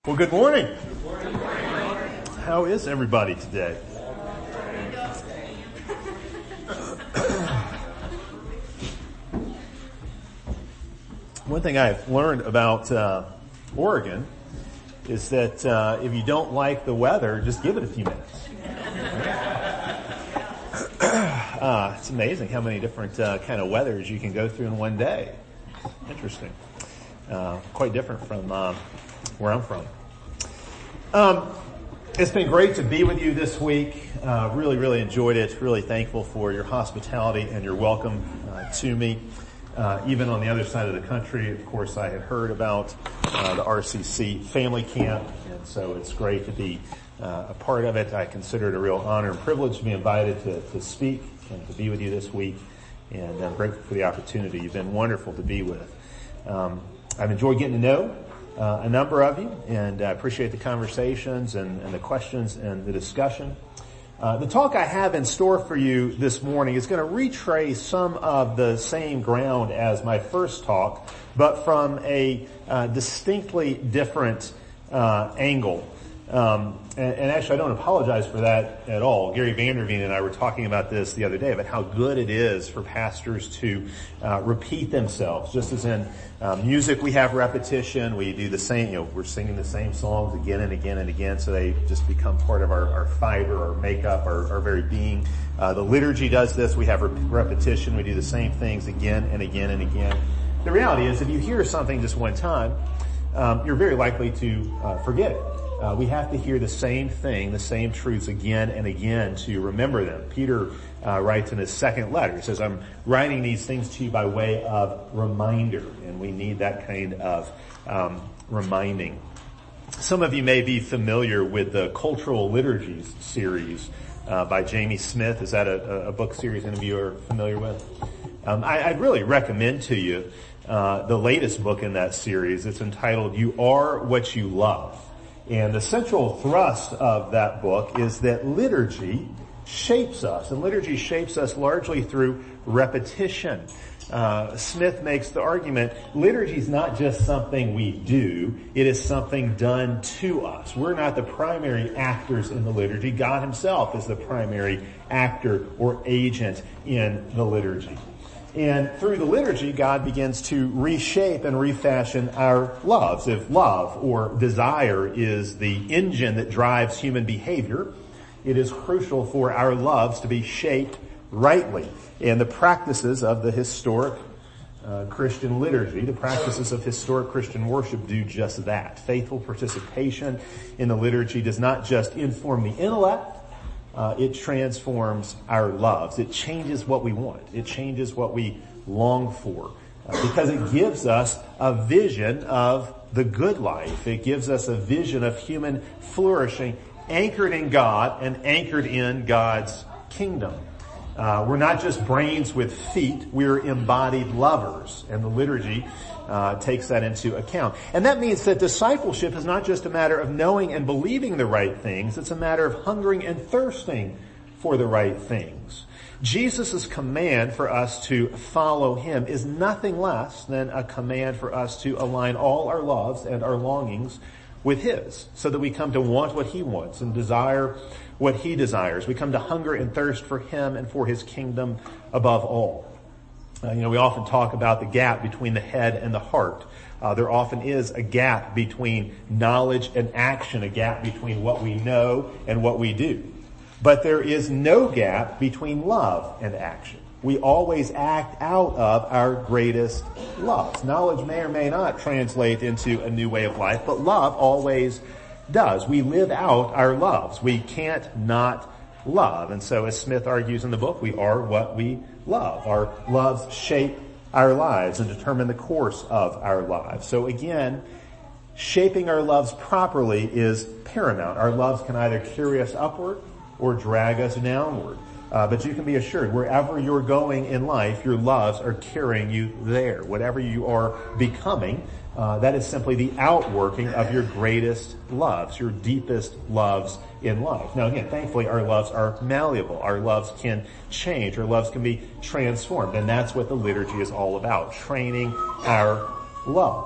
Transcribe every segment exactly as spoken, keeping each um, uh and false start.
Well, good morning. How is everybody today? One thing I've learned about uh, Oregon is that uh, if you don't like the weather, just give it a few minutes. uh, it's amazing how many different uh, kind of weathers you can go through in one day. Interesting. Uh, quite different from uh, where I'm from. Um, it's been great to be with you this week. Uh, really, really enjoyed it. Really thankful for your hospitality and your welcome uh, to me. Uh, even on the other side of the country, of course, I had heard about uh, the R C C family camp, and so it's great to be uh, a part of it. I consider it a real honor and privilege to be invited to, to speak and to be with you this week, and I'm grateful for the opportunity. You've been wonderful to be with. Um, I've enjoyed getting to know Uh, a number of you, and I appreciate the conversations and, and the questions and the discussion. Uh, the talk I have in store for you this morning is going to retrace some of the same ground as my first talk, but from a uh, distinctly different uh, angle. Um, and, and actually, I don't apologize for that at all. Gary Vanderveen and I were talking about this the other day, about how good it is for pastors to uh, repeat themselves. Just as in uh, music, we have repetition. We do the same, you know, we're singing the same songs again and again and again, so they just become part of our, our fiber, our makeup, our, our very being. Uh, the liturgy does this. We have rep- repetition. We do the same things again and again and again. The reality is, if you hear something just one time, um, you're very likely to uh, forget it. Uh, we have to hear the same thing, the same truths again and again to remember them. Peter uh, writes in his second letter, he says, I'm writing these things to you by way of reminder, and we need that kind of um, reminding. Some of you may be familiar with the Cultural Liturgies series uh, by Jamie Smith. Is that a, a book series any of you are familiar with? Um, I, I'd really recommend to you uh, the latest book in that series. It's entitled, You Are What You Love. And the central thrust of that book is that liturgy shapes us, and liturgy shapes us largely through repetition. Uh, Smith makes the argument, liturgy is not just something we do, it is something done to us. We're not the primary actors in the liturgy. God himself is the primary actor or agent in the liturgy. And through the liturgy, God begins to reshape and refashion our loves. If love or desire is the engine that drives human behavior, it is crucial for our loves to be shaped rightly. And the practices of the historic uh, Christian liturgy, the practices of historic Christian worship do just that. Faithful participation in the liturgy does not just inform the intellect, Uh, it transforms our loves. It changes what we want. It changes what we long for. Uh, because it gives us a vision of the good life. It gives us a vision of human flourishing, anchored in God and anchored in God's kingdom. Uh, we're not just brains with feet. We're embodied lovers. And the liturgy uh, takes that into account. And that means that discipleship is not just a matter of knowing and believing the right things. It's a matter of hungering and thirsting for the right things. Jesus' command for us to follow him is nothing less than a command for us to align all our loves and our longings with his, so that we come to want what he wants and desire what he desires. We come to hunger and thirst for him and for his kingdom above all. Uh, you know, we often talk about the gap between the head and the heart. Uh, there often is a gap between knowledge and action, a gap between what we know and what we do. But there is no gap between love and action. We always act out of our greatest loves. Knowledge may or may not translate into a new way of life, but love always does. We live out our loves. We can't not love. And so, as Smith argues in the book, we are what we love. Our loves shape our lives and determine the course of our lives. So again, shaping our loves properly is paramount. Our loves can either carry us upward or drag us downward. Uh, but you can be assured, wherever you're going in life, your loves are carrying you there. Whatever you are becoming, uh, that is simply the outworking of your greatest loves, your deepest loves in life. Now again, thankfully our loves are malleable. Our loves can change. Our loves can be transformed. And that's what the liturgy is all about, training our loves.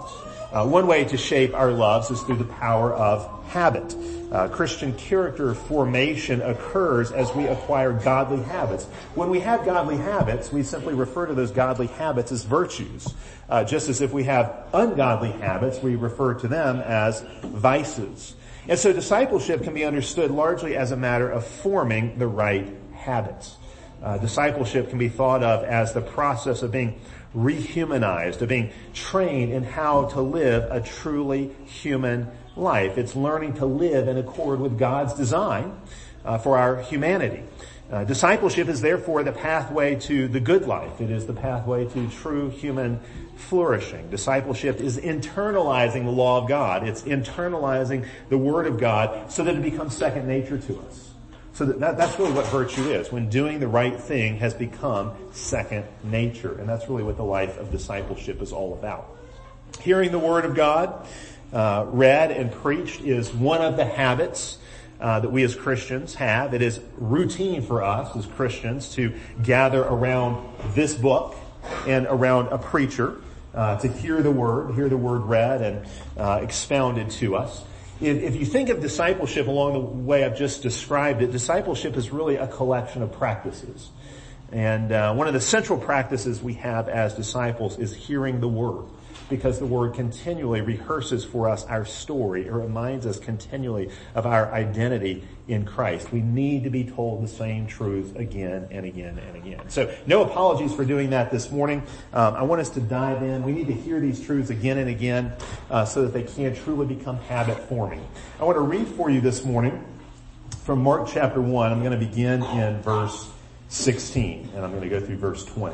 Uh, one way to shape our loves is through the power of habit. Uh, Christian character formation occurs as we acquire godly habits. When we have godly habits, we simply refer to those godly habits as virtues. Uh, just as if we have ungodly habits, we refer to them as vices. And so discipleship can be understood largely as a matter of forming the right habits. Uh, discipleship can be thought of as the process of being rehumanized, of being trained in how to live a truly human life. It's learning to live in accord with God's design uh, for our humanity. Uh, discipleship is therefore the pathway to the good life. It is the pathway to true human flourishing. Discipleship is internalizing the law of God. It's internalizing the Word of God so that it becomes second nature to us. So that, that that's really what virtue is, when doing the right thing has become second nature. And that's really what the life of discipleship is all about. Hearing the Word of God uh, read and preached is one of the habits Uh, that we as Christians have. It is routine for us as Christians to gather around this book and around a preacher uh, to hear the Word, hear the Word read and uh, expounded to us. If, if you think of discipleship along the way I've just described it, discipleship is really a collection of practices. And uh, one of the central practices we have as disciples is hearing the Word, because the Word continually rehearses for us our story. It reminds us continually of our identity in Christ. We need to be told the same truth again and again and again. So no apologies for doing that this morning. Um, I want us to dive in. We need to hear these truths again and again uh, so that they can truly become habit forming. I want to read for you this morning from Mark chapter one. I'm going to begin in verse sixteen, and I'm going to go through verse twenty.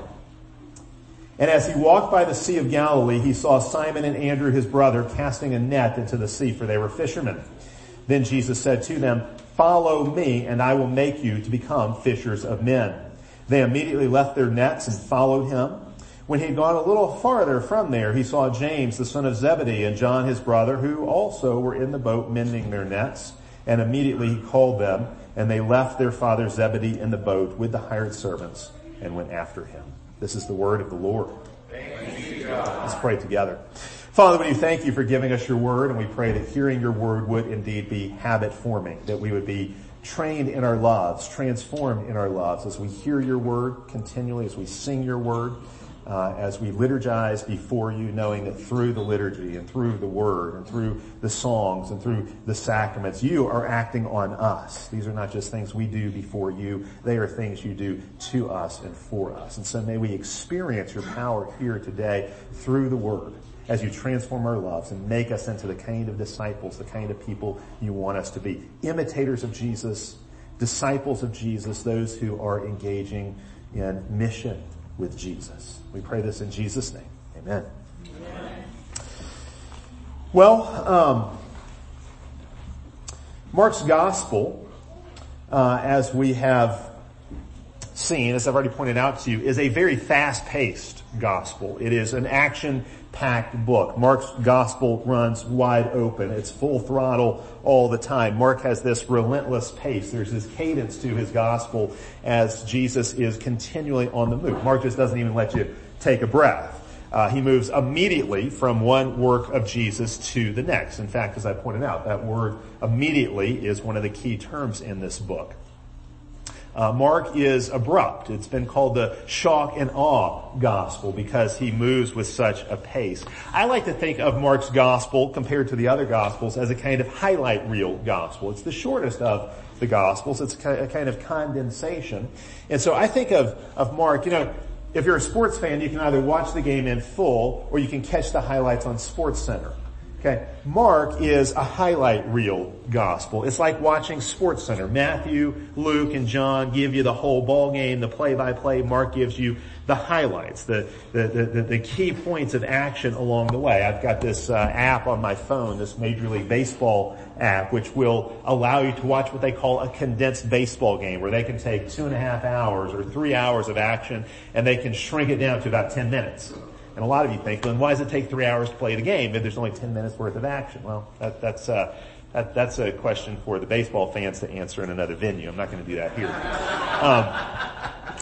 And as he walked by the Sea of Galilee, he saw Simon and Andrew, his brother, casting a net into the sea, for they were fishermen. Then Jesus said to them, "Follow me, and I will make you to become fishers of men." They immediately left their nets and followed him. When he had gone a little farther from there, he saw James, the son of Zebedee, and John, his brother, who also were in the boat mending their nets. And immediately he called them, and they left their father Zebedee in the boat with the hired servants and went after him. This is the word of the Lord. Thanks be to God. Let's pray together. Father, we thank you for giving us your word, and we pray that hearing your word would indeed be habit forming, that we would be trained in our lives, transformed in our lives as we hear your word continually, as we sing your word, uh, as we liturgize before you, knowing that through the liturgy and through the word and through the songs and through the sacraments, you are acting on us. These are not just things we do before you. They are things you do to us and for us. And so may we experience your power here today through the word as you transform our lives and make us into the kind of disciples, the kind of people you want us to be. Imitators of Jesus, disciples of Jesus, those who are engaging in mission with Jesus. We pray this in Jesus' name. Amen. Amen. Well, um, Mark's gospel, uh, as we have seen, as I've already pointed out to you, is a very fast-paced gospel. It is an action-packed book. Mark's gospel runs wide open. It's full throttle all the time. Mark has this relentless pace. There's this cadence to his gospel as Jesus is continually on the move. Mark just doesn't even let you take a breath. Uh, he moves immediately from one work of Jesus to the next. In fact, as I pointed out, that word immediately is one of the key terms in this book. Uh, Mark is abrupt. It's been called the shock and awe gospel because he moves with such a pace. I like to think of Mark's gospel compared to the other gospels as a kind of highlight reel gospel. It's the shortest of the gospels. It's a kind of condensation. And so I think of, of Mark, you know, if you're a sports fan, you can either watch the game in full or you can catch the highlights on SportsCenter. Okay, Mark is a highlight reel gospel. It's like watching SportsCenter. Matthew, Luke, and John give you the whole ball game, the play-by-play. Mark gives you the highlights, the the the, the key points of action along the way. I've got this uh, app on my phone, this Major League Baseball app, which will allow you to watch what they call a condensed baseball game, where they can take two and a half hours or three hours of action, and they can shrink it down to about ten minutes. And a lot of you think, then why does it take three hours to play the game if there's only ten minutes worth of action? Well, that, that's, uh, that, that's a question for the baseball fans to answer in another venue. I'm not going to do that here. Um,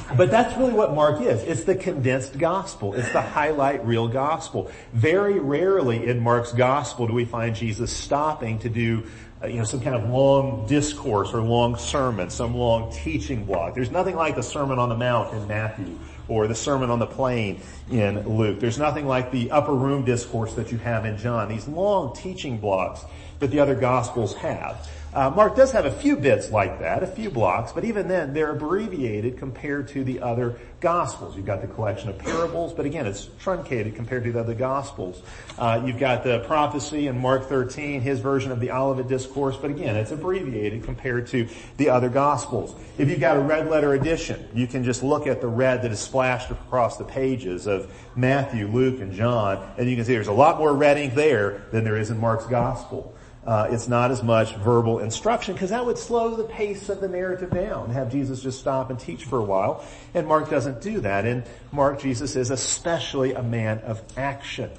But that's really what Mark is. It's the condensed gospel. It's the highlight reel gospel. Very rarely in Mark's gospel do we find Jesus stopping to do uh, you know, some kind of long discourse or long sermon, some long teaching block. There's nothing like the Sermon on the Mount in Matthew or the Sermon on the Plain in Luke. There's nothing like the upper room discourse that you have in John. These long teaching blocks that the other gospels have. Uh, Mark does have a few bits like that, a few blocks, but even then they're abbreviated compared to the other gospels. You've got the collection of parables, but again, it's truncated compared to the other gospels. Uh, you've got the prophecy in Mark thirteen, his version of the Olivet Discourse, but again, it's abbreviated compared to the other gospels. If you've got a red letter edition, you can just look at the red that is splashed across the pages of Matthew, Luke, and John, and you can see there's a lot more red ink there than there is in Mark's gospel. Uh, it's not as much verbal instruction because that would slow the pace of the narrative down, have Jesus just stop and teach for a while. And Mark doesn't do that. In Mark, Jesus is especially a man of action.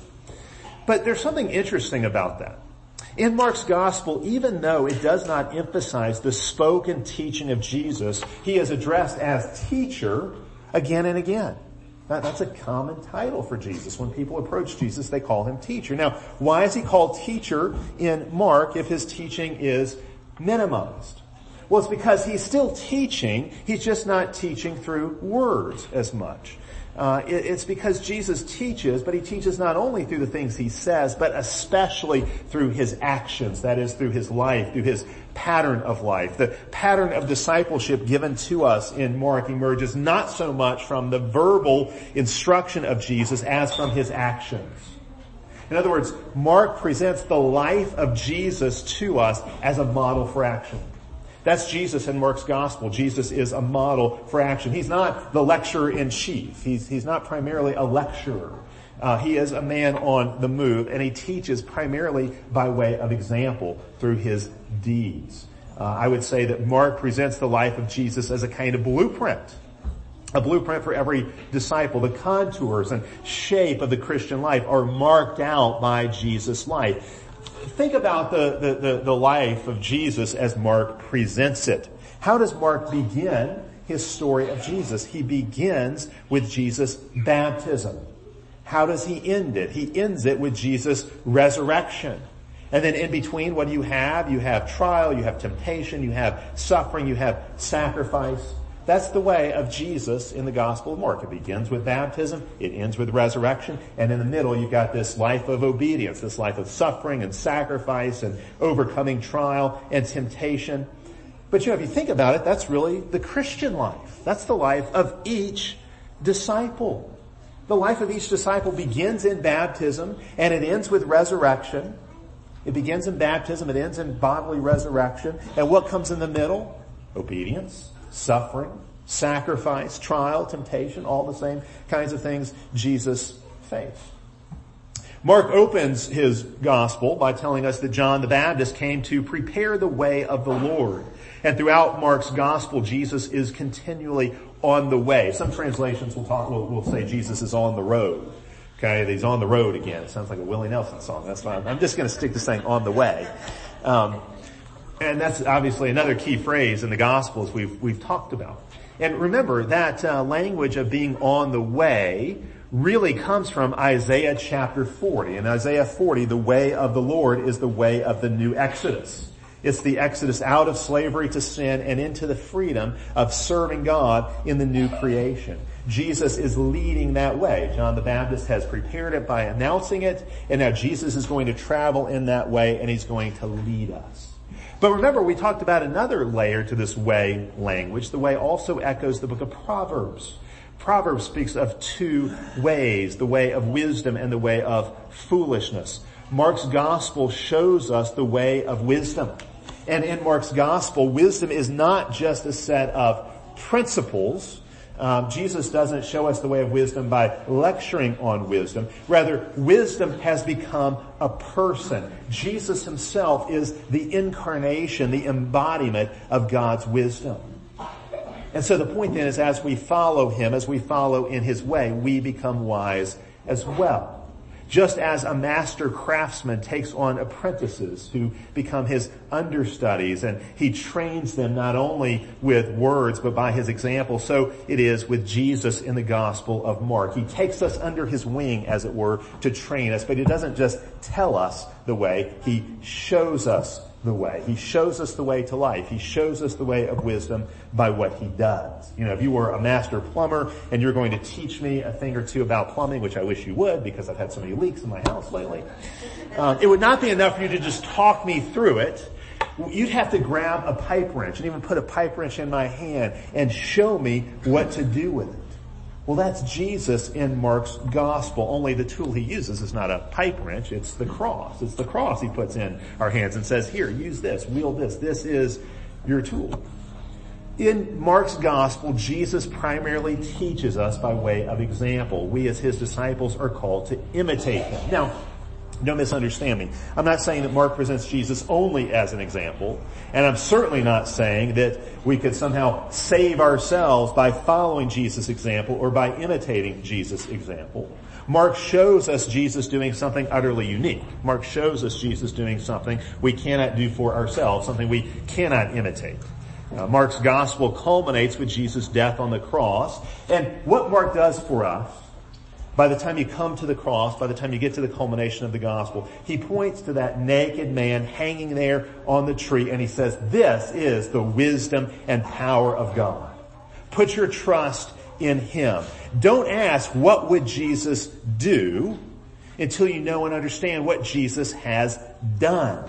But there's something interesting about that. In Mark's gospel, even though it does not emphasize the spoken teaching of Jesus, he is addressed as teacher again and again. That's a common title for Jesus. When people approach Jesus, they call him teacher. Now, why is he called teacher in Mark if his teaching is minimized? Well, it's because he's still teaching. He's just not teaching through words as much. Uh, it, it's because Jesus teaches, but he teaches not only through the things he says, but especially through his actions. That is, through his life, through his pattern of life. The pattern of discipleship given to us in Mark emerges not so much from the verbal instruction of Jesus as from his actions. In other words, Mark presents the life of Jesus to us as a model for action. That's Jesus in Mark's gospel. Jesus is a model for action. He's not the lecturer in chief. He's, he's not primarily a lecturer. Uh, he is a man on the move, and he teaches primarily by way of example through his deeds. Uh, I would say that Mark presents the life of Jesus as a kind of blueprint. A blueprint for every disciple. The contours and shape of the Christian life are marked out by Jesus' life. Think about the, the, the, the life of Jesus as Mark presents it. How does Mark begin his story of Jesus? He begins with Jesus' baptism. How does he end it? He ends it with Jesus' resurrection. And then in between, what do you have? You have trial, you have temptation, you have suffering, you have sacrifice. That's the way of Jesus in the Gospel of Mark. It begins with baptism, it ends with resurrection, and in the middle you've got this life of obedience, this life of suffering and sacrifice and overcoming trial and temptation. But you know, if you think about it, that's really the Christian life. That's the life of each disciple. The life of each disciple begins in baptism and it ends with resurrection. It begins in baptism, it ends in bodily resurrection. And what comes in the middle? Obedience. Suffering, sacrifice, trial, temptation, all the same kinds of things Jesus faced. Mark opens his gospel by telling us that John the Baptist came to prepare the way of the Lord. And throughout Mark's gospel, Jesus is continually on the way. Some translations will talk, will, will say Jesus is on the road. Okay, he's on the road again. It sounds like a Willie Nelson song. That's fine. I'm just going to stick to saying on the way. Um, And that's obviously another key phrase in the Gospels we've, we've talked about. And remember, that uh, language of being on the way really comes from Isaiah chapter forty. In Isaiah forty, the way of the Lord is the way of the new Exodus. It's the Exodus out of slavery to sin and into the freedom of serving God in the new creation. Jesus is leading that way. John the Baptist has prepared it by announcing it, and now Jesus is going to travel in that way, and he's going to lead us. But remember, we talked about another layer to this way language. The way also echoes the book of Proverbs. Proverbs speaks of two ways, the way of wisdom and the way of foolishness. Mark's gospel shows us the way of wisdom. And in Mark's gospel, wisdom is not just a set of principles. Um, Jesus doesn't show us the way of wisdom by lecturing on wisdom. Rather, wisdom has become a person. Jesus himself is the incarnation, the embodiment of God's wisdom. And so the point then is, as we follow him, as we follow in his way, we become wise as well. Just as a master craftsman takes on apprentices who become his understudies, and he trains them not only with words but by his example, so it is with Jesus in the Gospel of Mark. He takes us under his wing, as it were, to train us, but he doesn't just tell us the way, he shows us the way. He shows us the way to life. He shows us the way of wisdom by what he does. You know, if you were a master plumber and you're going to teach me a thing or two about plumbing, which I wish you would because I've had so many leaks in my house lately, um, it would not be enough for you to just talk me through it. You'd have to grab a pipe wrench and even put a pipe wrench in my hand and show me what to do with it. Well, that's Jesus in Mark's gospel, only the tool he uses is not a pipe wrench, it's the cross. It's the cross he puts in our hands and says, here, use this, wield this. This is your tool. In Mark's gospel, Jesus primarily teaches us by way of example. We as his disciples are called to imitate him. Now, don't misunderstand me. I'm not saying that Mark presents Jesus only as an example, and I'm certainly not saying that we could somehow save ourselves by following Jesus' example or by imitating Jesus' example. Mark shows us Jesus doing something utterly unique. Mark shows us Jesus doing something we cannot do for ourselves, something we cannot imitate. Uh, Mark's gospel culminates with Jesus' death on the cross, and what Mark does for us, by the time you come to the cross, by the time you get to the culmination of the gospel, he points to that naked man hanging there on the tree, and he says, this is the wisdom and power of God. Put your trust in him. Don't ask, what would Jesus do, until you know and understand what Jesus has done.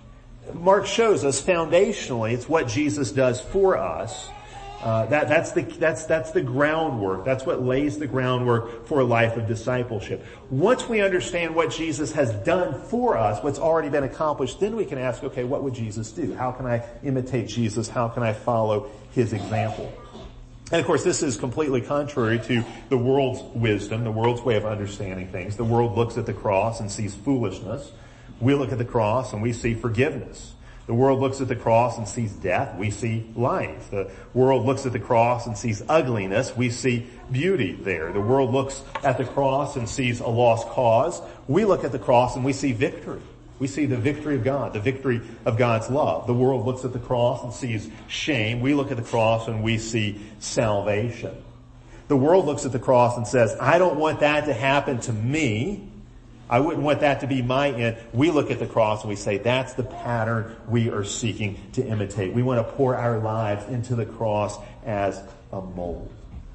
Mark shows us foundationally, it's what Jesus does for us. Uh, that, that's the, that's, that's the groundwork. That's what lays the groundwork for a life of discipleship. Once we understand what Jesus has done for us, what's already been accomplished, then we can ask, okay, what would Jesus do? How can I imitate Jesus? How can I follow his example? And of course, this is completely contrary to the world's wisdom, the world's way of understanding things. The world looks at the cross and sees foolishness. We look at the cross and we see forgiveness. The world looks at the cross and sees death. We see life. The world looks at the cross and sees ugliness. We see beauty there. The world looks at the cross and sees a lost cause. We look at the cross and we see victory. We see the victory of God, the victory of God's love. The world looks at the cross and sees shame. We look at the cross and we see salvation. The world looks at the cross and says, I don't want that to happen to me. I wouldn't want that to be my end. We look at the cross and we say, that's the pattern we are seeking to imitate. We want to pour our lives into the cross as a mold.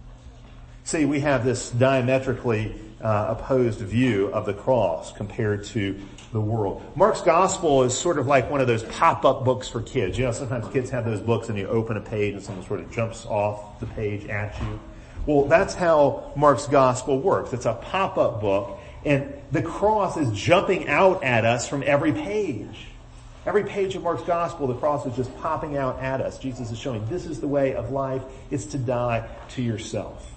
See, we have this diametrically uh, opposed view of the cross compared to the world. Mark's gospel is sort of like one of those pop-up books for kids. You know, sometimes kids have those books and you open a page and someone sort of jumps off the page at you. Well, that's how Mark's gospel works. It's a pop-up book. And the cross is jumping out at us from every page. Every page of Mark's gospel, the cross is just popping out at us. Jesus is showing this is the way of life. It's to die to yourself.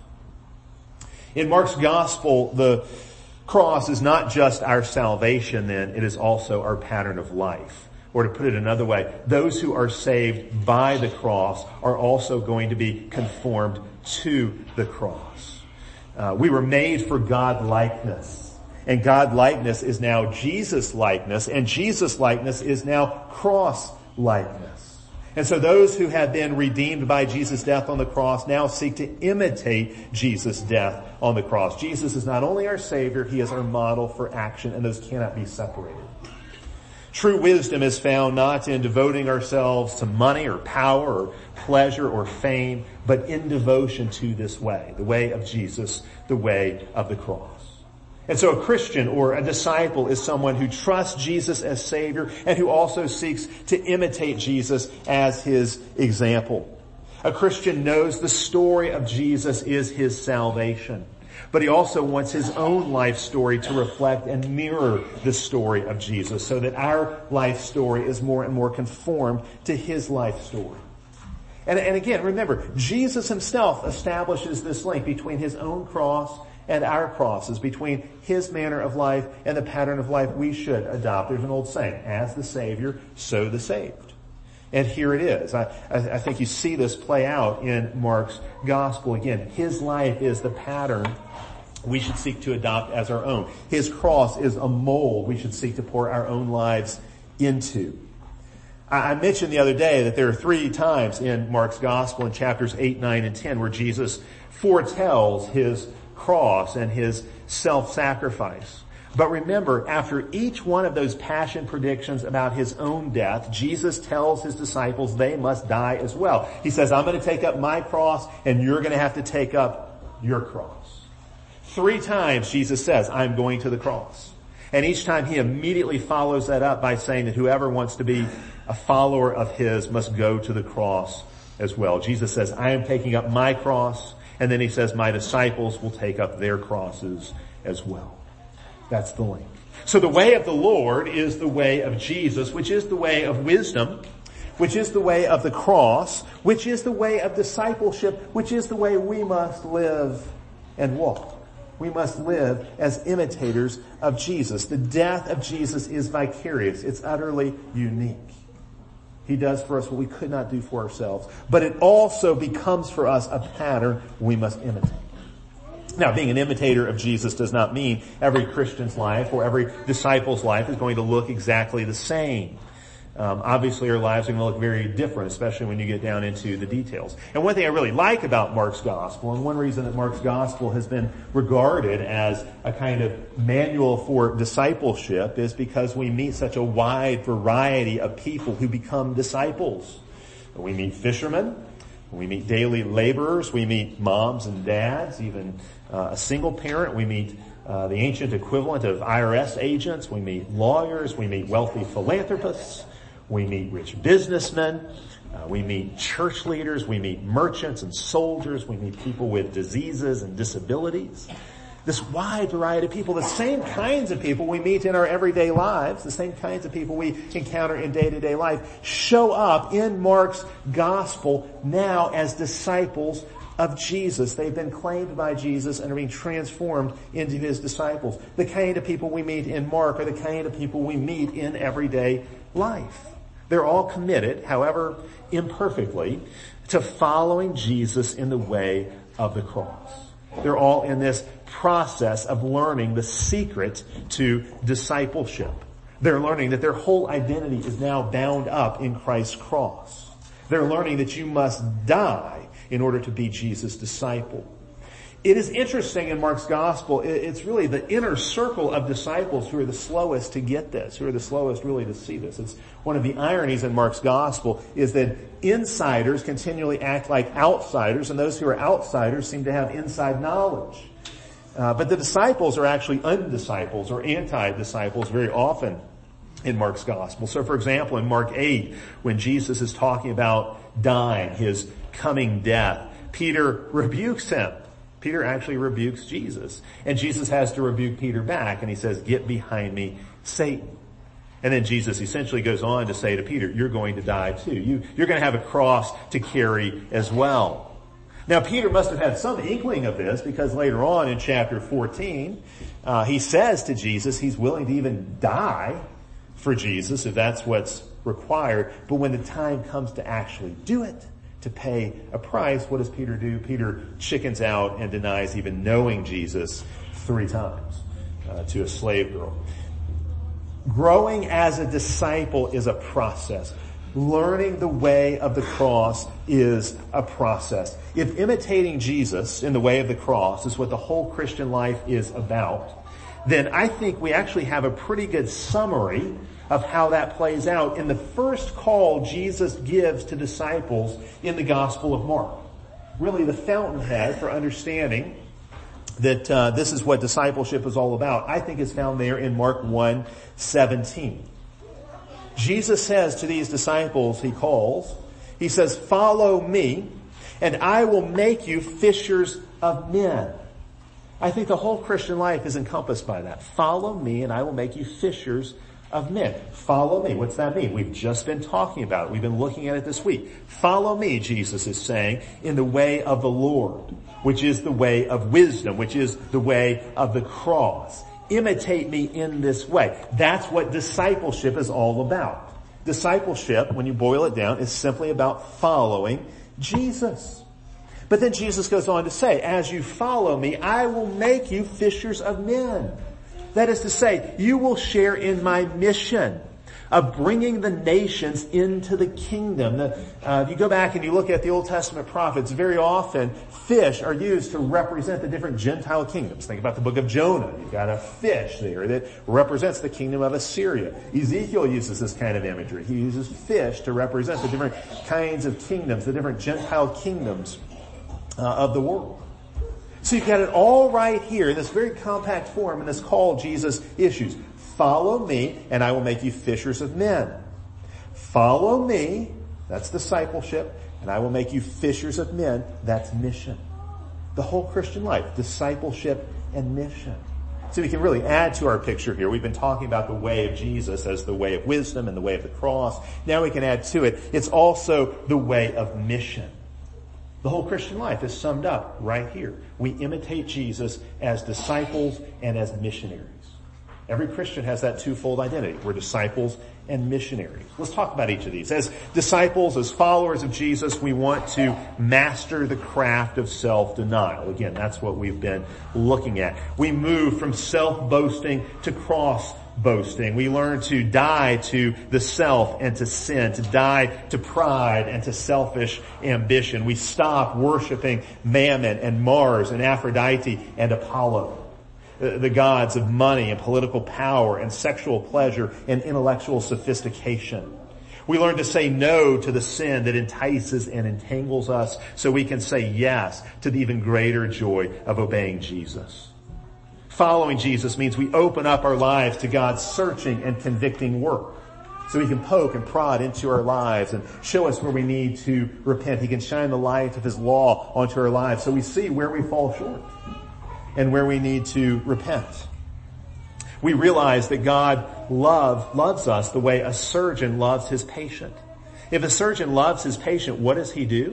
In Mark's gospel, the cross is not just our salvation then, it is also our pattern of life. Or to put it another way, those who are saved by the cross are also going to be conformed to the cross. Uh, we were made for God-likeness. And God-likeness is now Jesus-likeness, and Jesus-likeness is now cross-likeness. And so those who have been redeemed by Jesus' death on the cross now seek to imitate Jesus' death on the cross. Jesus is not only our Savior, he is our model for action, and those cannot be separated. True wisdom is found not in devoting ourselves to money or power or pleasure or fame, but in devotion to this way, the way of Jesus, the way of the cross. And so a Christian or a disciple is someone who trusts Jesus as Savior and who also seeks to imitate Jesus as his example. A Christian knows the story of Jesus is his salvation, but he also wants his own life story to reflect and mirror the story of Jesus so that our life story is more and more conformed to his life story. And, and again, remember, Jesus himself establishes this link between his own cross and our crosses, between his manner of life and the pattern of life we should adopt. There's an old saying, as the Savior, so the saved. And here it is. I, I, I think you see this play out in Mark's gospel. Again, his life is the pattern we should seek to adopt as our own. His cross is a mold we should seek to pour our own lives into. I mentioned the other day that there are three times in Mark's gospel in chapters eight, nine, and ten where Jesus foretells his cross and his self-sacrifice. But remember, after each one of those passion predictions about his own death, Jesus tells his disciples they must die as well. He says, I'm going to take up my cross and you're going to have to take up your cross. Three times Jesus says, I'm going to the cross. And each time he immediately follows that up by saying that whoever wants to be a follower of his must go to the cross as well. Jesus says, I am taking up my cross. And then he says, my disciples will take up their crosses as well. That's the link. So the way of the Lord is the way of Jesus, which is the way of wisdom, which is the way of the cross, which is the way of discipleship, which is the way we must live and walk. We must live as imitators of Jesus. The death of Jesus is vicarious. It's utterly unique. He does for us what we could not do for ourselves. But it also becomes for us a pattern we must imitate. Now, being an imitator of Jesus does not mean every Christian's life or every disciple's life is going to look exactly the same. Um, obviously, our lives are going to look very different, especially when you get down into the details. And one thing I really like about Mark's gospel, and one reason that Mark's gospel has been regarded as a kind of manual for discipleship, is because we meet such a wide variety of people who become disciples. We meet fishermen, we meet daily laborers, we meet moms and dads, even uh, a single parent, we meet uh, the ancient equivalent of I R S agents, we meet lawyers, we meet wealthy philanthropists, we meet rich businessmen, uh, we meet church leaders, we meet merchants and soldiers, we meet people with diseases and disabilities. This wide variety of people, the same kinds of people we meet in our everyday lives, the same kinds of people we encounter in day-to-day life, show up in Mark's gospel now as disciples of Jesus. They've been claimed by Jesus and are being transformed into his disciples. The kind of people we meet in Mark are the kind of people we meet in everyday life. They're all committed, however imperfectly, to following Jesus in the way of the cross. They're all in this process of learning the secret to discipleship. They're learning that their whole identity is now bound up in Christ's cross. They're learning that you must die in order to be Jesus' disciple. It is interesting in Mark's gospel, it's really the inner circle of disciples who are the slowest to get this, who are the slowest really to see this. It's one of the ironies in Mark's gospel is that insiders continually act like outsiders, and those who are outsiders seem to have inside knowledge. Uh, but the disciples are actually undisciples or anti-disciples very often in Mark's gospel. So for example, in Mark eight, when Jesus is talking about dying, his coming death, Peter rebukes him. Peter actually rebukes Jesus. And Jesus has to rebuke Peter back, and he says, "Get behind me, Satan." And then Jesus essentially goes on to say to Peter, you're going to die too. You, you're going to have a cross to carry as well. Now Peter must have had some inkling of this, because later on in chapter fourteen, uh, he says to Jesus he's willing to even die for Jesus if that's what's required. But when the time comes to actually do it, to pay a price, what does Peter do? Peter chickens out and denies even knowing Jesus three times uh, to a slave girl. Growing as a disciple is a process. Learning the way of the cross is a process. If imitating Jesus in the way of the cross is what the whole Christian life is about, then I think we actually have a pretty good summary of how that plays out in the first call Jesus gives to disciples in the Gospel of Mark. Really the fountainhead for understanding that uh, this is what discipleship is all about, I think is found there in Mark one seventeen. Jesus says to these disciples he calls, he says, "Follow me, and I will make you fishers of men." I think the whole Christian life is encompassed by that. Follow me, and I will make you fishers of men. Follow me. What's that mean? We've just been talking about it. We've been looking at it this week. Follow me, Jesus is saying, in the way of the Lord, which is the way of wisdom, which is the way of the cross. Imitate me in this way. That's what discipleship is all about. Discipleship, when you boil it down, is simply about following Jesus. But then Jesus goes on to say, as you follow me, I will make you fishers of men. That is to say, you will share in my mission of bringing the nations into the kingdom. The, uh, if you go back and you look at the Old Testament prophets, very often fish are used to represent the different Gentile kingdoms. Think about the book of Jonah. You've got a fish there that represents the kingdom of Assyria. Ezekiel uses this kind of imagery. He uses fish to represent the different kinds of kingdoms, the different Gentile kingdoms uh, of the world. So you've got it all right here in this very compact form in this call Jesus issues. Follow me, and I will make you fishers of men. Follow me, that's discipleship, and I will make you fishers of men, that's mission. The whole Christian life, discipleship and mission. So we can really add to our picture here. We've been talking about the way of Jesus as the way of wisdom and the way of the cross. Now we can add to it, it's also the way of mission. The whole Christian life is summed up right here. We imitate Jesus as disciples and as missionaries. Every Christian has that twofold identity. We're disciples and missionaries. Let's talk about each of these. As disciples, as followers of Jesus, we want to master the craft of self-denial. Again, that's what we've been looking at. We move from self-boasting to cross-boasting. We learn to die to the self and to sin, to die to pride and to selfish ambition. We stop worshiping Mammon and Mars and Aphrodite and Apollo, the gods of money and political power and sexual pleasure and intellectual sophistication. We learn to say no to the sin that entices and entangles us so we can say yes to the even greater joy of obeying Jesus. Following Jesus means we open up our lives to God's searching and convicting work. So He can poke and prod into our lives and show us where we need to repent. He can shine the light of His law onto our lives so we see where we fall short and where we need to repent. We realize that God love, loves us the way a surgeon loves his patient. If a surgeon loves his patient, what does he do?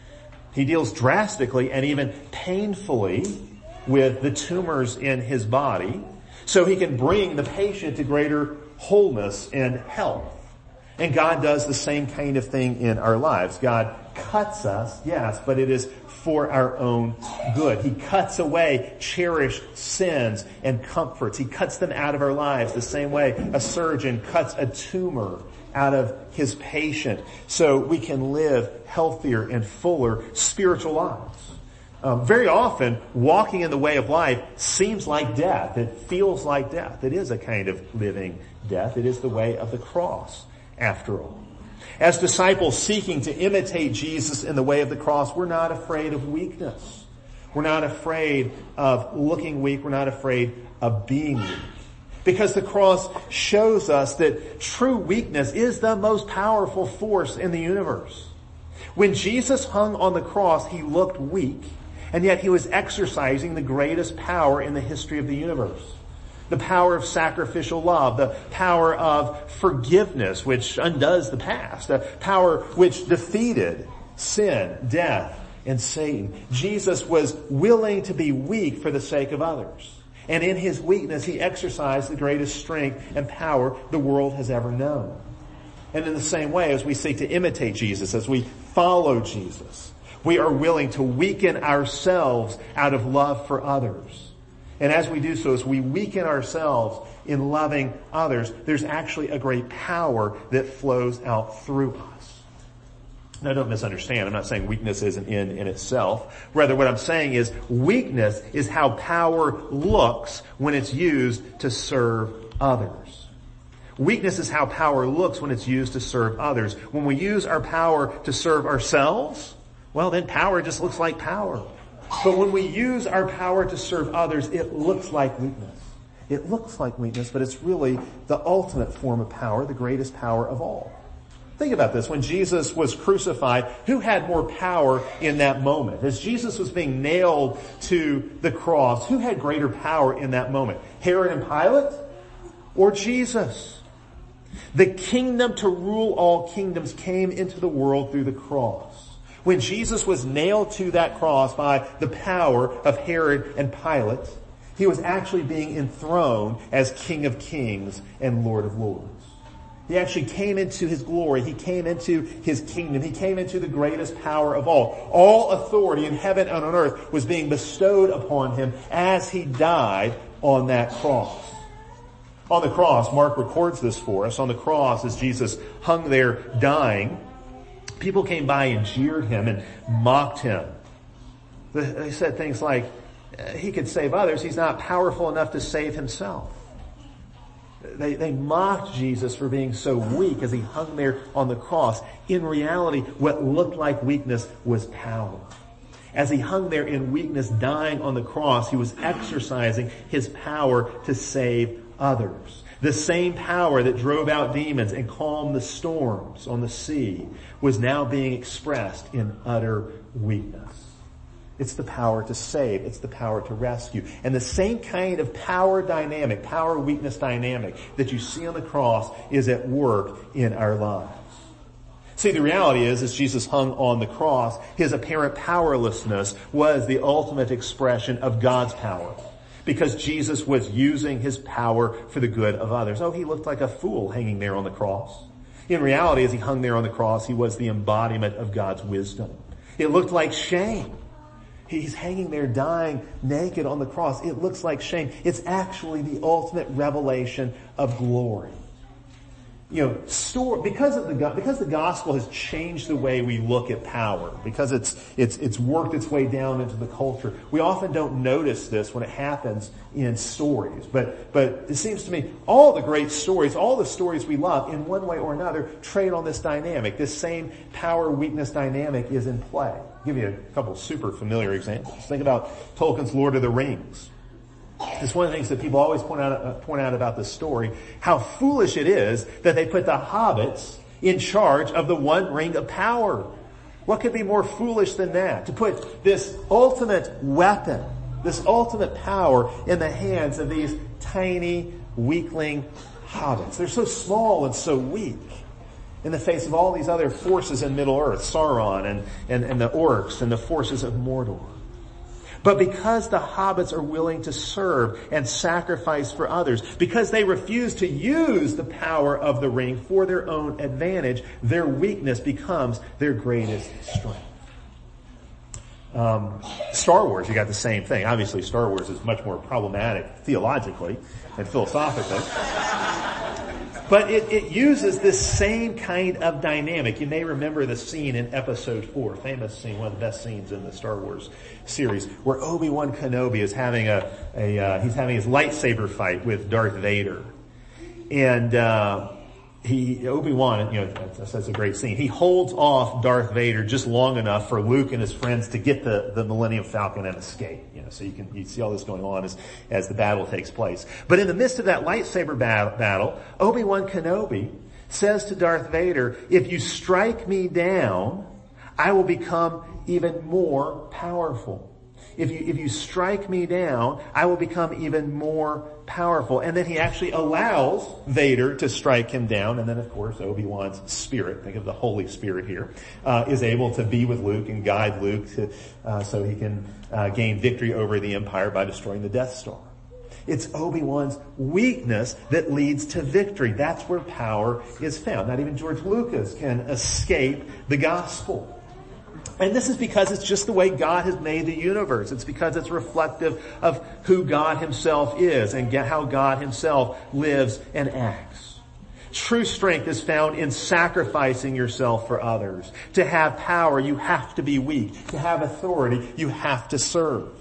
He deals drastically and even painfully with the tumors in his body so he can bring the patient to greater wholeness and health. And God does the same kind of thing in our lives. God cuts us, yes, but it is for our own good. He cuts away cherished sins and comforts. He cuts them out of our lives the same way a surgeon cuts a tumor out of his patient so we can live healthier and fuller spiritual lives. Um, very often, walking in the way of life seems like death. It feels like death. It is a kind of living death. It is the way of the cross, after all. As disciples seeking to imitate Jesus in the way of the cross, we're not afraid of weakness. We're not afraid of looking weak. We're not afraid of being weak. Because the cross shows us that true weakness is the most powerful force in the universe. When Jesus hung on the cross, He looked weak, and yet He was exercising the greatest power in the history of the universe. The power of sacrificial love, the power of forgiveness, which undoes the past, the power which defeated sin, death, and Satan. Jesus was willing to be weak for the sake of others. And in His weakness, He exercised the greatest strength and power the world has ever known. And in the same way, as we seek to imitate Jesus, as we follow Jesus, we are willing to weaken ourselves out of love for others. And as we do so, as we weaken ourselves in loving others, there's actually a great power that flows out through us. Now, don't misunderstand. I'm not saying weakness is an end in itself. Rather, what I'm saying is weakness is how power looks when it's used to serve others. Weakness is how power looks when it's used to serve others. When we use our power to serve ourselves, well, then power just looks like power. But when we use our power to serve others, it looks like weakness. It looks like weakness, but it's really the ultimate form of power, the greatest power of all. Think about this. When Jesus was crucified, who had more power in that moment? As Jesus was being nailed to the cross, who had greater power in that moment? Herod and Pilate or Jesus? The kingdom to rule all kingdoms came into the world through the cross. When Jesus was nailed to that cross by the power of Herod and Pilate, He was actually being enthroned as King of Kings and Lord of Lords. He actually came into his glory. He came into his kingdom. He came into the greatest power of all. All authority in heaven and on earth was being bestowed upon him as he died on that cross. On the cross, Mark records this for us. On the cross, as Jesus hung there dying, people came by and jeered him and mocked him. They said things like, he could save others. He's not powerful enough to save himself. They, they mocked Jesus for being so weak as he hung there on the cross. In reality, what looked like weakness was power. As he hung there in weakness, dying on the cross, he was exercising his power to save others. The same power that drove out demons and calmed the storms on the sea was now being expressed in utter weakness. It's the power to save. It's the power to rescue. And the same kind of power dynamic, power-weakness dynamic that you see on the cross is at work in our lives. See, the reality is, as Jesus hung on the cross, his apparent powerlessness was the ultimate expression of God's power. Because Jesus was using his power for the good of others. Oh, he looked like a fool hanging there on the cross. In reality, as he hung there on the cross, he was the embodiment of God's wisdom. It looked like shame. He's hanging there dying naked on the cross. It looks like shame. It's actually the ultimate revelation of glory. You know, store, because of the, because the gospel has changed the way we look at power, because it's, it's, it's worked its way down into the culture, we often don't notice this when it happens in stories. But, but it seems to me all the great stories, all the stories we love in one way or another trade on this dynamic. This same power-weakness dynamic is in play. I'll give you a couple of super familiar examples. Think about Tolkien's Lord of the Rings. It's one of the things that people always point out, uh, point out about this story, how foolish it is that they put the hobbits in charge of the one ring of power. What could be more foolish than that? To put this ultimate weapon, this ultimate power in the hands of these tiny, weakling hobbits. They're so small and so weak in the face of all these other forces in Middle-earth, Sauron and, and, and the orcs and the forces of Mordor. But because the hobbits are willing to serve and sacrifice for others, because they refuse to use the power of the ring for their own advantage, their weakness becomes their greatest strength. Um, Star Wars, you got the same thing. Obviously, Star Wars is much more problematic theologically and philosophically. But it, it uses this same kind of dynamic. You may remember the scene in episode four, famous scene, one of the best scenes in the Star Wars series, where Obi-Wan Kenobi is having a, a uh, he's having his lightsaber fight with Darth Vader. And, uh, he, Obi-Wan, you know, that's, that's a great scene. He holds off Darth Vader just long enough for Luke and his friends to get the, the Millennium Falcon and escape. You know, so you can, you see all this going on as, as the battle takes place. But in the midst of that lightsaber battle, battle, Obi-Wan Kenobi says to Darth Vader, if you strike me down, I will become even more powerful. If you, if you strike me down, I will become even more powerful. And then he actually allows Vader to strike him down. And then, of course, Obi-Wan's spirit, think of the Holy Spirit here, uh, is able to be with Luke and guide Luke to, uh, so he can uh, gain victory over the Empire by destroying the Death Star. It's Obi-Wan's weakness that leads to victory. That's where power is found. Not even George Lucas can escape the gospel. And this is because it's just the way God has made the universe. It's because it's reflective of who God himself is and how God himself lives and acts. True strength is found in sacrificing yourself for others. To have power, you have to be weak. To have authority, you have to serve.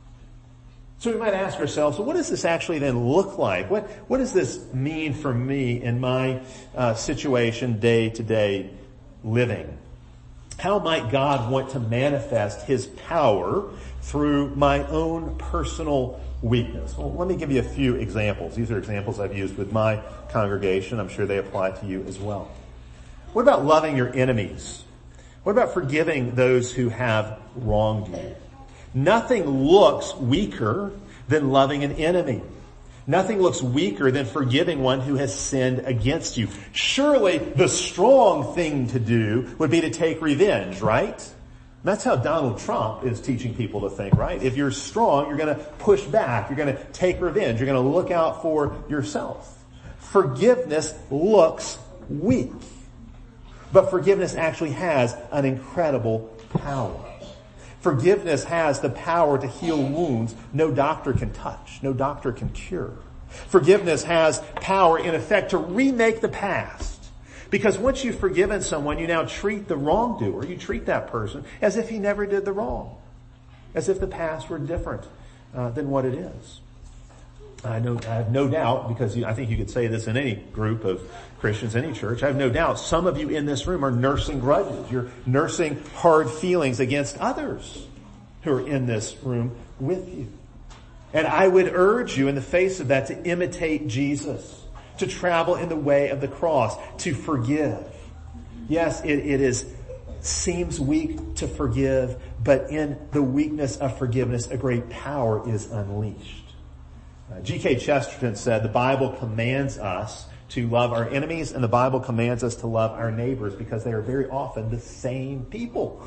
So we might ask ourselves, well, what does this actually then look like? What, what does this mean for me in my uh, situation day-to-day living? How might God want to manifest his power through my own personal weakness? Well, let me give you a few examples. These are examples I've used with my congregation. I'm sure they apply to you as well. What about loving your enemies? What about forgiving those who have wronged you? Nothing looks weaker than loving an enemy. Nothing looks weaker than forgiving one who has sinned against you. Surely the strong thing to do would be to take revenge, right? That's how Donald Trump is teaching people to think, right? If you're strong, you're going to push back. You're going to take revenge. You're going to look out for yourself. Forgiveness looks weak. But forgiveness actually has an incredible power. Forgiveness has the power to heal wounds no doctor can touch, no doctor can cure. Forgiveness has power, in effect, to remake the past. Because once you've forgiven someone, you now treat the wrongdoer, you treat that person as if he never did the wrong. As if the past were different uh, than what it is. I know, I have no doubt, because you, I think you could say this in any group of Christians, any church, I have no doubt some of you in this room are nursing grudges. You're nursing hard feelings against others who are in this room with you. And I would urge you in the face of that to imitate Jesus, to travel in the way of the cross, to forgive. Yes, it, it is, seems weak to forgive, but in the weakness of forgiveness, a great power is unleashed. Uh, G K Chesterton said, the Bible commands us to love our enemies, and the Bible commands us to love our neighbors because they are very often the same people.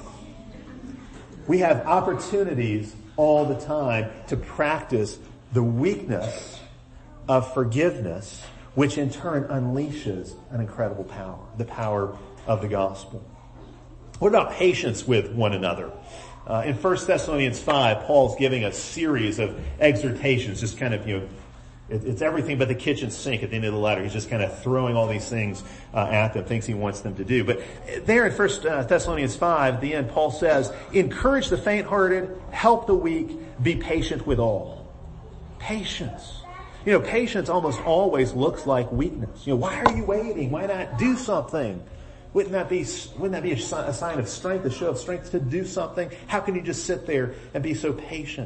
We have opportunities all the time to practice the weakness of forgiveness, which in turn unleashes an incredible power, the power of the gospel. What about patience with one another? Uh, in First Thessalonians five, Paul's giving a series of exhortations, just kind of, you know, it, it's everything but the kitchen sink at the end of the letter. He's just kind of throwing all these things uh, at them, things he wants them to do. But there in First Thessalonians five, at the end, Paul says, encourage the faint-hearted, help the weak, be patient with all. Patience. You know, patience almost always looks like weakness. You know, why are you waiting? Why not do something? Wouldn't that be, wouldn't that be a sign of strength, a show of strength to do something? How can you just sit there and be so patient?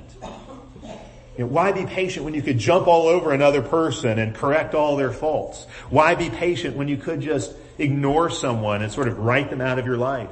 You know, why be patient when you could jump all over another person and correct all their faults? Why be patient when you could just ignore someone and sort of write them out of your life?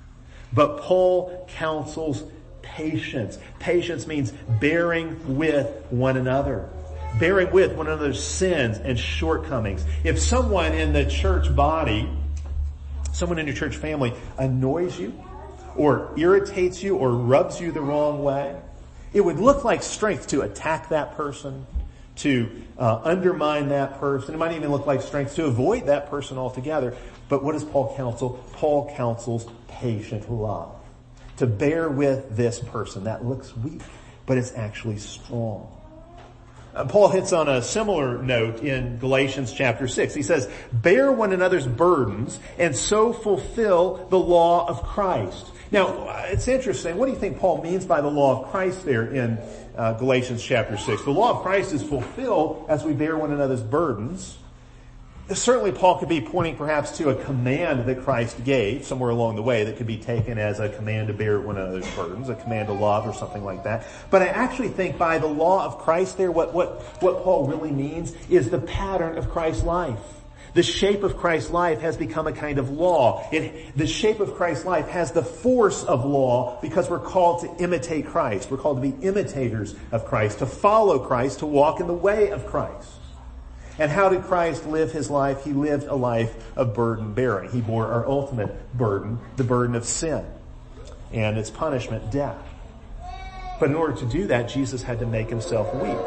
But Paul counsels patience. Patience means bearing with one another. Bearing with one another's sins and shortcomings. If someone in the church body, someone in your church family annoys you or irritates you or rubs you the wrong way, it would look like strength to attack that person, to uh, undermine that person. It might even look like strength to avoid that person altogether. But what does Paul counsel? Paul counsels patient love. To bear with this person. That looks weak, but it's actually strong. Uh, Paul hits on a similar note in Galatians chapter six. He says, bear one another's burdens and so fulfill the law of Christ. Now, it's interesting. What do you think Paul means by the law of Christ there in uh, Galatians chapter six? The law of Christ is fulfilled as we bear one another's burdens. Certainly Paul could be pointing perhaps to a command that Christ gave somewhere along the way that could be taken as a command to bear one another's burdens, a command to love or something like that. But I actually think by the law of Christ there, what, what, what Paul really means is the pattern of Christ's life. The shape of Christ's life has become a kind of law. It, the shape of Christ's life has the force of law because we're called to imitate Christ. We're called to be imitators of Christ, to follow Christ, to walk in the way of Christ. And how did Christ live his life? He lived a life of burden bearing. He bore our ultimate burden, the burden of sin and its punishment, death. But in order to do that, Jesus had to make himself weak.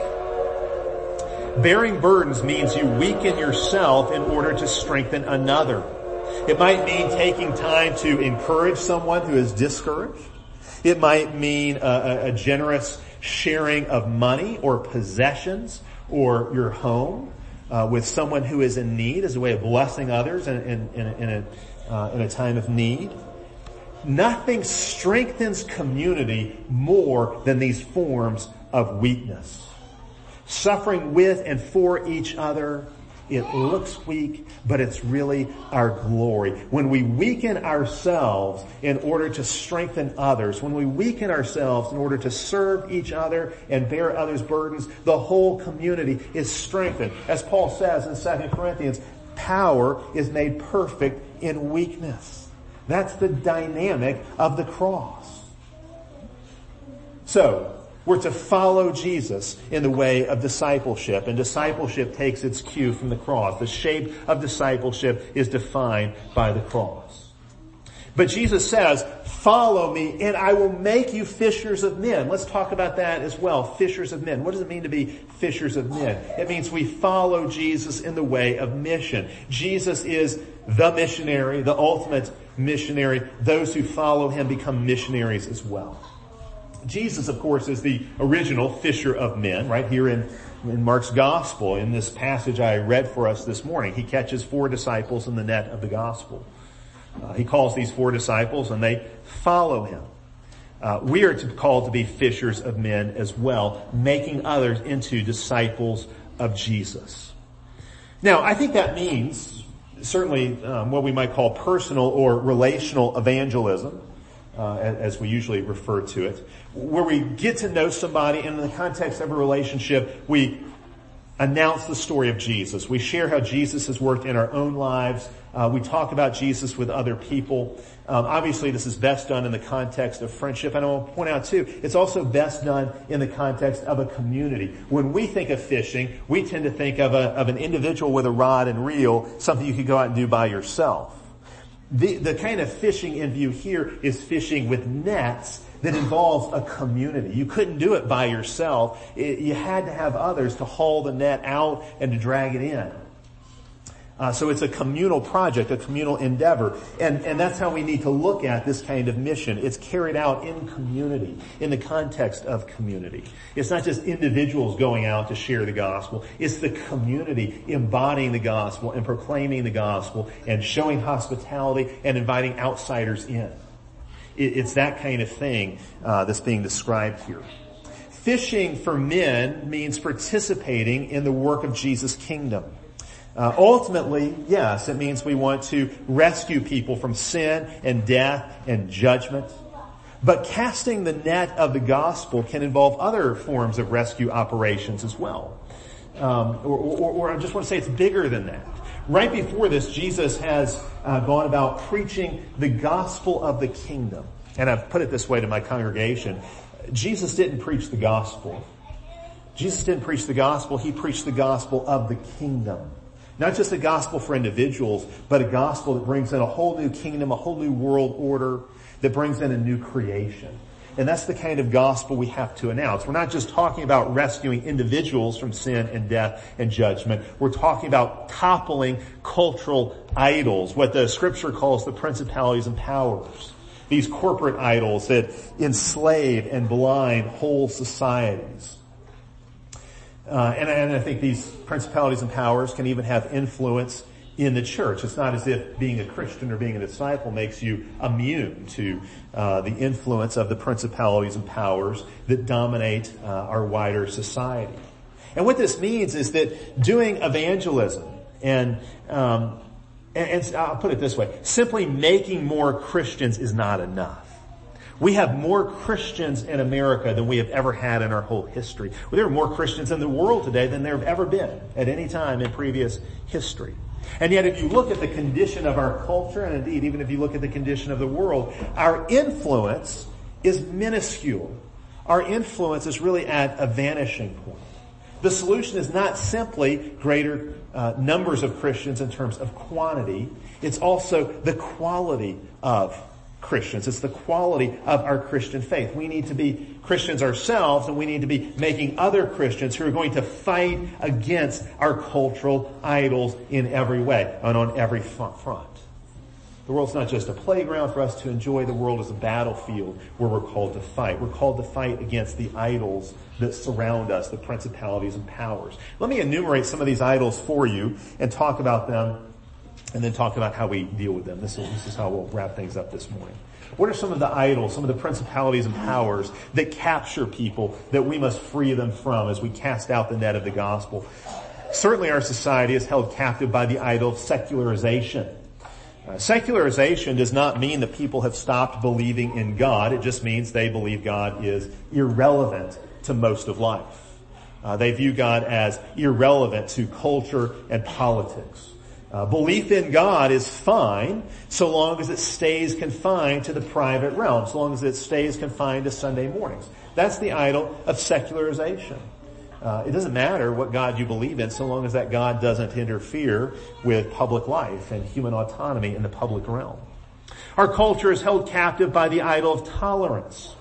Bearing burdens means you weaken yourself in order to strengthen another. It might mean taking time to encourage someone who is discouraged. It might mean a, a generous sharing of money or possessions or your home uh, with someone who is in need as a way of blessing others in, in, in, in, a, uh, in a time of need. Nothing strengthens community more than these forms of weakness. Suffering with and for each other, it looks weak, but it's really our glory. When we weaken ourselves in order to strengthen others, when we weaken ourselves in order to serve each other and bear others' burdens, the whole community is strengthened. As Paul says in Second Corinthians, power is made perfect in weakness. That's the dynamic of the cross. So, we're to follow Jesus in the way of discipleship, and discipleship takes its cue from the cross. The shape of discipleship is defined by the cross. But Jesus says, follow me and I will make you fishers of men. Let's talk about that as well. Fishers of men. What does it mean to be fishers of men? It means we follow Jesus in the way of mission. Jesus is the missionary, the ultimate missionary. Those who follow him become missionaries as well. Jesus, of course, is the original fisher of men, right here in, in Mark's gospel. In this passage I read for us this morning, he catches four disciples in the net of the gospel. Uh, he calls these four disciples and they follow him. Uh, we are to, called to be fishers of men as well, making others into disciples of Jesus. Now, I think that means certainly um, what we might call personal or relational evangelism, uh, as we usually refer to it, where we get to know somebody and in the context of a relationship, we announce the story of Jesus. We share how Jesus has worked in our own lives. Uh, we talk about Jesus with other people. Um, obviously, this is best done in the context of friendship. And I want to point out, too, it's also best done in the context of a community. When we think of fishing, we tend to think of, a, of an individual with a rod and reel, something you could go out and do by yourself. The, the kind of fishing in view here is fishing with nets that involves a community. You couldn't do it by yourself. It, you had to have others to haul the net out and to drag it in. Uh, so it's a communal project, a communal endeavor. And, and that's how we need to look at this kind of mission. It's carried out in community, in the context of community. It's not just individuals going out to share the gospel. It's the community embodying the gospel and proclaiming the gospel and showing hospitality and inviting outsiders in. It, it's that kind of thing uh, that's being described here. Fishing for men means participating in the work of Jesus' kingdom. Uh, ultimately, yes, it means we want to rescue people from sin and death and judgment. But casting the net of the gospel can involve other forms of rescue operations as well. Um, or, or, or I just want to say it's bigger than that. Right before this, Jesus has uh, gone about preaching the gospel of the kingdom. And I've put it this way to my congregation. Jesus didn't preach the gospel. Jesus didn't preach the gospel. He preached the gospel of the kingdom. Not just a gospel for individuals, but a gospel that brings in a whole new kingdom, a whole new world order, that brings in a new creation. And that's the kind of gospel we have to announce. We're not just talking about rescuing individuals from sin and death and judgment. We're talking about toppling cultural idols, what the scripture calls the principalities and powers. These corporate idols that enslave and blind whole societies. Uh, and, and I think these principalities and powers can even have influence in the church. It's not as if being a Christian or being a disciple makes you immune to uh, the influence of the principalities and powers that dominate uh, our wider society. And what this means is that doing evangelism and, um, and, and I'll put it this way, simply making more Christians is not enough. We have more Christians in America than we have ever had in our whole history. Well, there are more Christians in the world today than there have ever been at any time in previous history. And yet if you look at the condition of our culture, and indeed even if you look at the condition of the world, our influence is minuscule. Our influence is really at a vanishing point. The solution is not simply greater uh, numbers of Christians in terms of quantity. It's also the quality of Christians. It's the quality of our Christian faith. We need to be Christians ourselves, and we need to be making other Christians who are going to fight against our cultural idols in every way and on every front. The world's not just a playground for us to enjoy. The world is a battlefield where we're called to fight. We're called to fight against the idols that surround us, the principalities and powers. Let me enumerate some of these idols for you and talk about them, and then talk about how we deal with them. This is, this is how we'll wrap things up this morning. What are some of the idols, some of the principalities and powers that capture people that we must free them from as we cast out the net of the gospel? Certainly our society is held captive by the idol of secularization. Uh, secularization does not mean that people have stopped believing in God. It just means they believe God is irrelevant to most of life. Uh, they view God as irrelevant to culture and politics. Uh, belief in God is fine so long as it stays confined to the private realm, so long as it stays confined to Sunday mornings. That's the idol of secularization. Uh, it doesn't matter what God you believe in so long as that God doesn't interfere with public life and human autonomy in the public realm. Our culture is held captive by the idol of tolerance.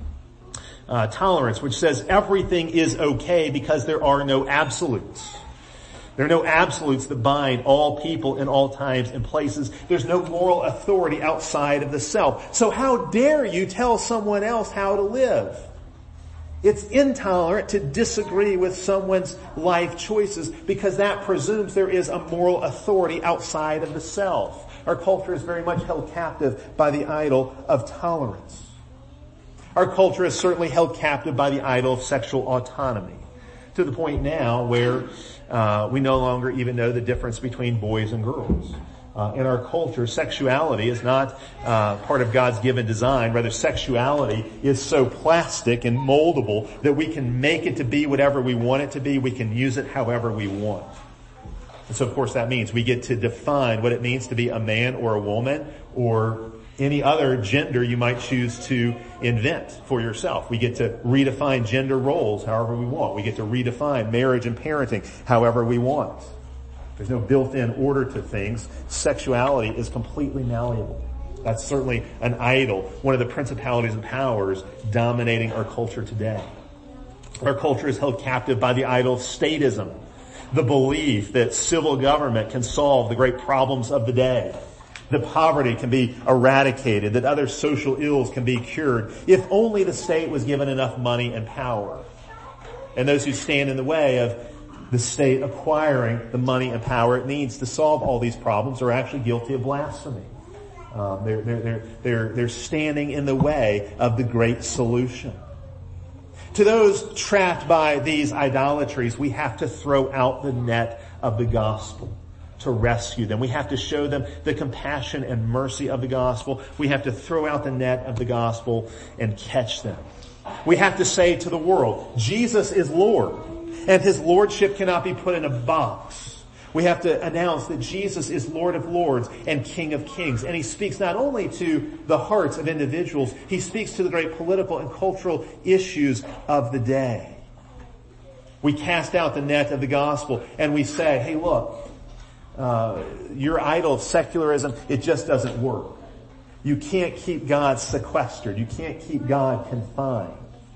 Uh, tolerance, which says everything is okay because there are no absolutes. There are no absolutes that bind all people in all times and places. There's no moral authority outside of the self. So how dare you tell someone else how to live? It's intolerant to disagree with someone's life choices because that presumes there is a moral authority outside of the self. Our culture is very much held captive by the idol of tolerance. Our culture is certainly held captive by the idol of sexual autonomy, to the point now where uh, we no longer even know the difference between boys and girls. Uh, in our culture, sexuality is not uh, part of God's given design. Rather, sexuality is so plastic and moldable that we can make it to be whatever we want it to be. We can use it however we want. And so, of course, that means we get to define what it means to be a man or a woman or any other gender you might choose to invent for yourself. We get to redefine gender roles however we want. We get to redefine marriage and parenting however we want. There's no built-in order to things. Sexuality is completely malleable. That's certainly an idol, one of the principalities and powers dominating our culture today. Our culture is held captive by the idol of statism, the belief that civil government can solve the great problems of the day, that poverty can be eradicated, that other social ills can be cured, if only the state was given enough money and power. And those who stand in the way of the state acquiring the money and power it needs to solve all these problems are actually guilty of blasphemy. Um, they're, they're, they're, they're, they're standing in the way of the great solution. To those trapped by these idolatries, we have to throw out the net of the gospel to rescue them. We have to show them the compassion and mercy of the gospel. We have to throw out the net of the gospel and catch them. We have to say to the world, Jesus is Lord, and His lordship cannot be put in a box. We have to announce that Jesus is Lord of Lords and King of Kings. And He speaks not only to the hearts of individuals, He speaks to the great political and cultural issues of the day. We cast out the net of the gospel and we say, hey, look, uh, your idol of secularism, it just doesn't work. You can't keep God sequestered. You can't keep God confined.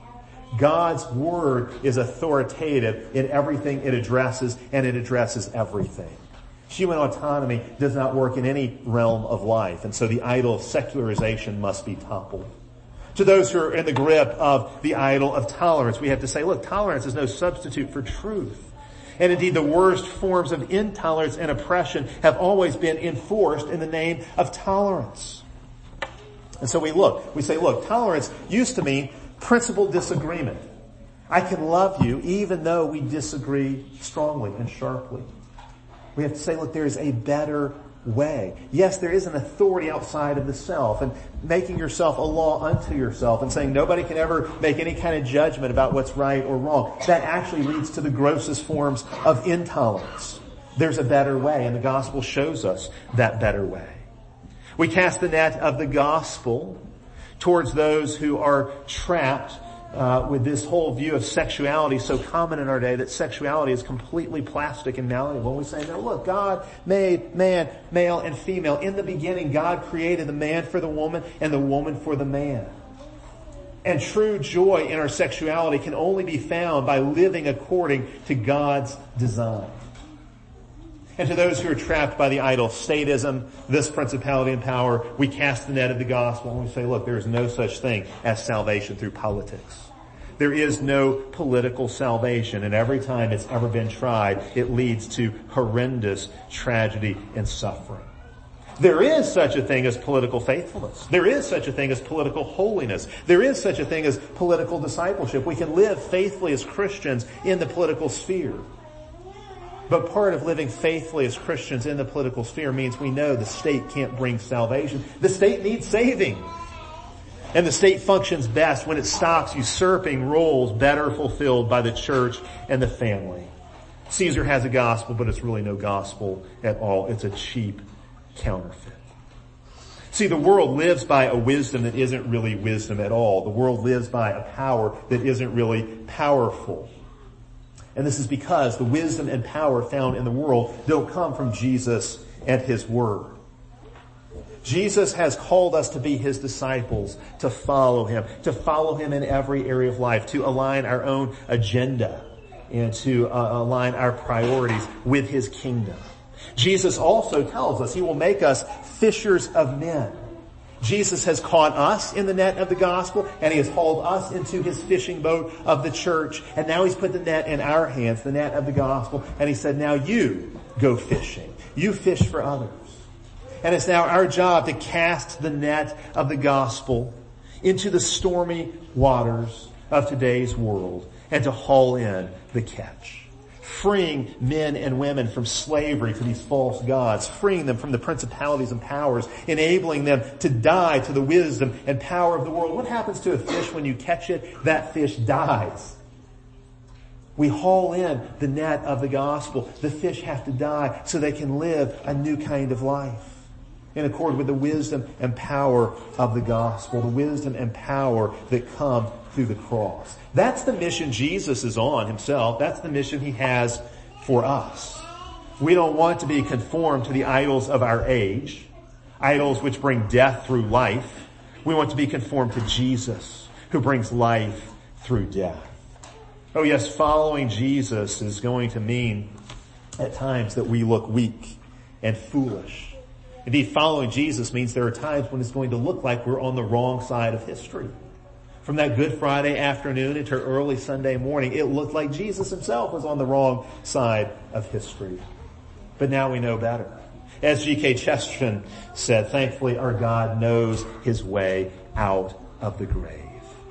God's word is authoritative in everything it addresses, and it addresses everything. Human autonomy does not work in any realm of life, and so the idol of secularization must be toppled. To those who are in the grip of the idol of tolerance, we have to say, look, tolerance is no substitute for truth. And indeed, the worst forms of intolerance and oppression have always been enforced in the name of tolerance. And so we look, we say, look, tolerance used to mean principled disagreement. I can love you even though we disagree strongly and sharply. We have to say, look, there is a better way. Yes, there is an authority outside of the self, and making yourself a law unto yourself and saying nobody can ever make any kind of judgment about what's right or wrong. That actually leads to the grossest forms of intolerance. There's a better way, and the gospel shows us that better way. We cast the net of the gospel towards those who are trapped uh, with this whole view of sexuality so common in our day that sexuality is completely plastic and malleable. We say, no, look, God made man, male and female. In the beginning, God created the man for the woman and the woman for the man. And true joy in our sexuality can only be found by living according to God's design. And to those who are trapped by the idol of statism, this principality and power, we cast the net of the gospel and we say, look, there is no such thing as salvation through politics. There is no political salvation, and every time it's ever been tried, it leads to horrendous tragedy and suffering. There is such a thing as political faithfulness. There is such a thing as political holiness. There is such a thing as political discipleship. We can live faithfully as Christians in the political sphere. But part of living faithfully as Christians in the political sphere means we know the state can't bring salvation. The state needs saving. And the state functions best when it stops usurping roles better fulfilled by the church and the family. Caesar has a gospel, but it's really no gospel at all. It's a cheap counterfeit. See, the world lives by a wisdom that isn't really wisdom at all. The world lives by a power that isn't really powerful. And this is because the wisdom and power found in the world don't come from Jesus and His Word. Jesus has called us to be his disciples, to follow him, to follow him in every area of life, to align our own agenda and to uh, align our priorities with his kingdom. Jesus also tells us he will make us fishers of men. Jesus has caught us in the net of the gospel, and he has hauled us into his fishing boat of the church. And now he's put the net in our hands, the net of the gospel. And he said, now you go fishing. You fish for others. And it's now our job to cast the net of the gospel into the stormy waters of today's world and to haul in the catch. Freeing men and women from slavery to these false gods, freeing them from the principalities and powers, enabling them to die to the wisdom and power of the world. What happens to a fish when you catch it? That fish dies. We haul in the net of the gospel. The fish have to die so they can live a new kind of life in accord with the wisdom and power of the gospel, the wisdom and power that come through the cross. That's the mission Jesus is on himself. That's the mission he has for us. We don't want to be conformed to the idols of our age, idols which bring death through life. We want to be conformed to Jesus, who brings life through death. Oh yes, following Jesus is going to mean at times that we look weak and foolish. Indeed, following Jesus means there are times when it's going to look like we're on the wrong side of history. From that Good Friday afternoon into early Sunday morning, it looked like Jesus himself was on the wrong side of history. But now we know better. As G K Chesterton said, thankfully our God knows his way out of the grave.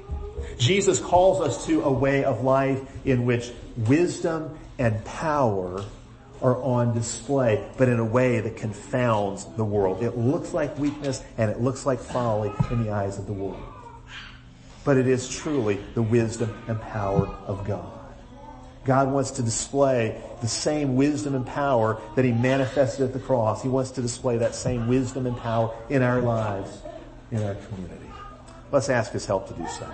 Jesus calls us to a way of life in which wisdom and power are on display, but in a way that confounds the world. It looks like weakness and it looks like folly in the eyes of the world. But it is truly the wisdom and power of God. God wants to display the same wisdom and power that he manifested at the cross. He wants to display that same wisdom and power in our lives, in our community. Let's ask his help to do so.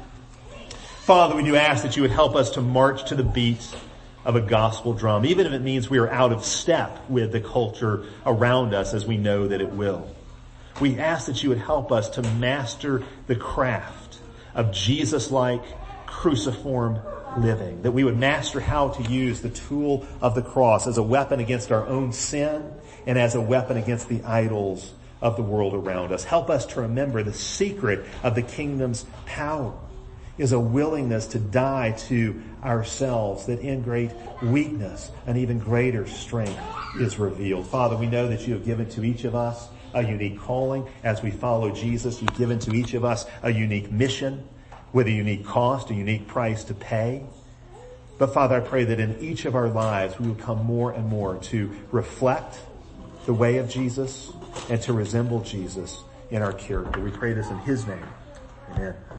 Father, we do ask that you would help us to march to the beat of a gospel drum, even if it means we are out of step with the culture around us, as we know that it will. We ask that you would help us to master the craft of Jesus-like cruciform living, that we would master how to use the tool of the cross as a weapon against our own sin and as a weapon against the idols of the world around us. Help us to remember the secret of the kingdom's power is a willingness to die to ourselves, that in great weakness an even greater strength is revealed. Father, we know that you have given to each of us a unique calling. As we follow Jesus, you've given to each of us a unique mission with a unique cost, a unique price to pay. But Father, I pray that in each of our lives we will come more and more to reflect the way of Jesus and to resemble Jesus in our character. We pray this in his name. Amen.